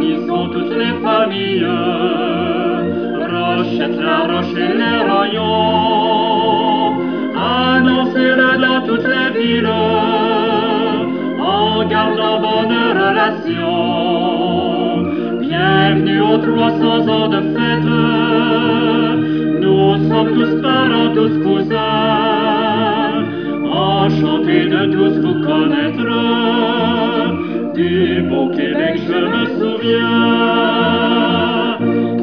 réunissons toutes les familles, Rochette, la Roche et les Rayons. Annoncez-le dans toutes les villes, en gardant bonne relation. Bienvenue aux 300 ans de fête, nous sommes tous parents, tous cousins, enchantés de tous vous connaître. Du beau Québec, je me souviens.